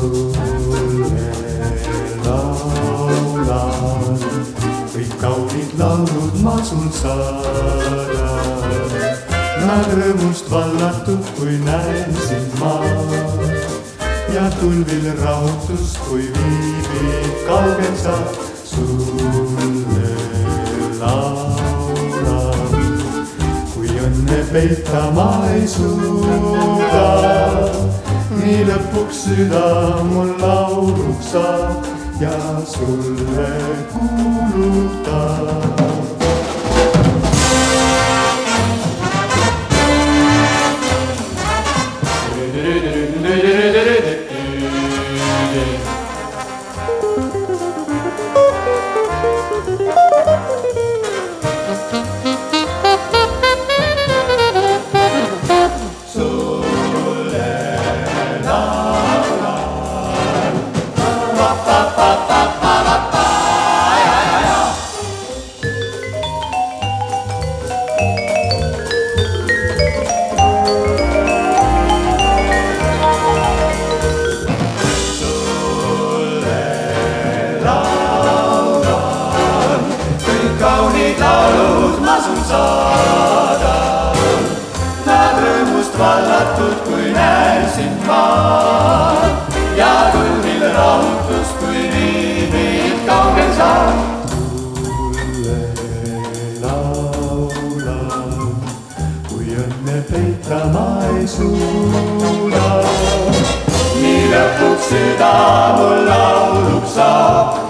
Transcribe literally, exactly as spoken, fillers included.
sulle laulan, kõik kaunid laulud ma sul saadan. Nad rõõmust vallatud, kui näen sind ma ja tulvil rahutus, kui viibid kaugel sa. Sulle laulan, kui õnne peita ma ei suuda, nii lõpuks süda mul lauluks saab ja sulle kuulutab. Kaunid laulud ma sul saadan, nad rõõmust vallatud, kui näen sind ma ja tulvil rahutus, kui viibid kaugel sa. Sulle laulan, kui õnne peita ma ei suuda, nii lõpuks süda mul lauluks saab